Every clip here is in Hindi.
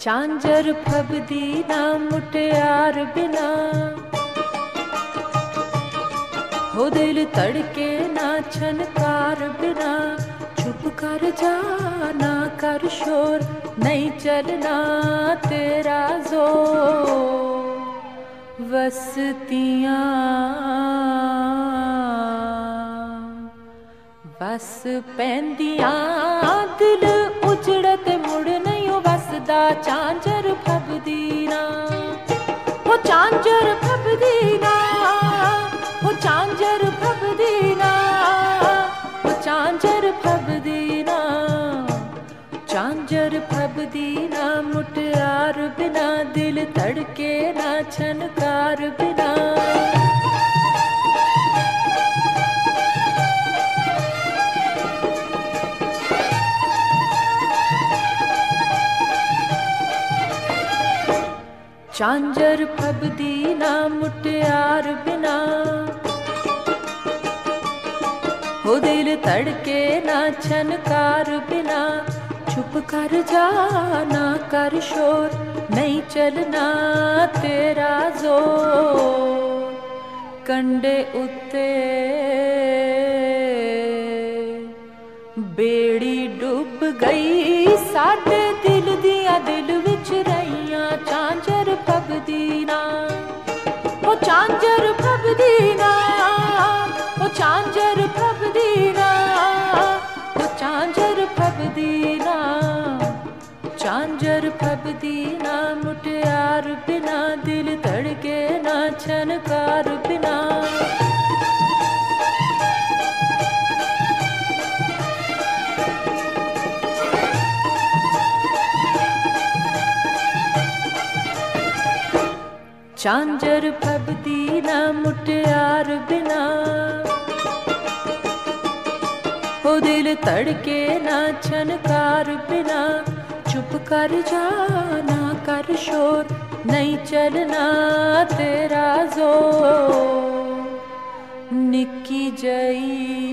झांझर फबदी ना मुटियार बिना, हो दिल तड़के ना छनकार बिना। चुप कर जा ना कर शोर, नहीं चलना तेरा जोर। वसतियाँ बस पैंदियां, दिल उजड़ ते मुड़ नहीं वसदा। झांझर फबदी ना, वो झांझर फबदी ना, वो झांझर फबदी ना, वो झांझर फबदी ना। झांझर फबदी ना मुटियार बिना, दिल तड़के ना छनकार बिना। झांझर फबदी ना मुटियार बिना, हो दिल तड़के ना छनकार बिना। चुप कर जा ना कर शोर, नहीं चलना तेरा जोर। कंडे उत्ते बेड़ी डुब गई, साडे दिल दिया दिल विच रहियां। झांझर फबदी ना, ओ झांझर फबदी ना, ओ झांझर फबदी ना, ओ झांझर फबदी ना। झांझर फबदी ना मुटियार बिना, दिल तड़के ना छनकार बिना। झांझर फबदी ना मुटियार बिना, हो दिल तड़के ना छनकार बिना। चुप कर जा ना कर शोर, नहीं चलना तेरा जोर। निक्की जई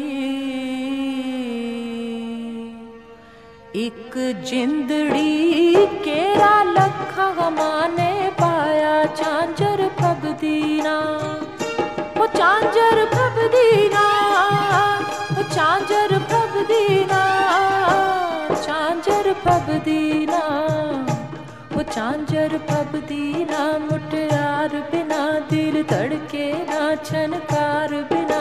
एक जिंदड़ी, केरा लखा गमाने पाया। झांझर फबदी ना, ओ झांझर फबदी ना, ओ झांझर फबदी ना, झांझर फबदी ना, ओ झांझर फबदी ना मुटियार बिना, दिल तड़के ना छनकार बिना।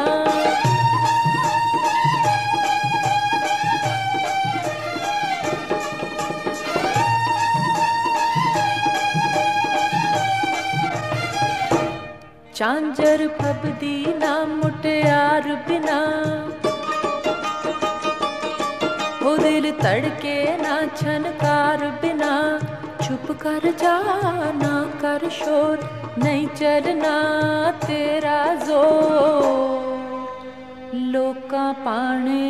झांझर फबदी ना मुटियार बिना, हो दिल तड़के ना छनकार बिना। चुप कर जा ना कर शोर, नहीं चलना तेरा जोर। लोका पाने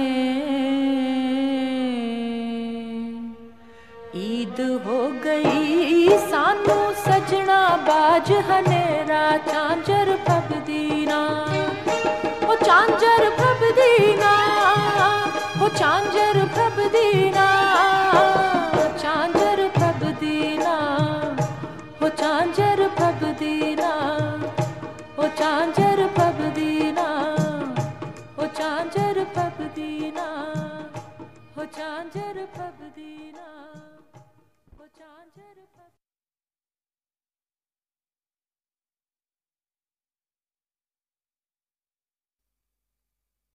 ईद हो गई, सानू सजना बाज हनेरा। झांझर फबदी ना, ओ झांझर फबदी ना, ओ झांझर फबदी ना, झांझर फबदी ना, ओ झांझर फबदी ना, ओ झांझर फबदी ना, ओ झांझर फबदी।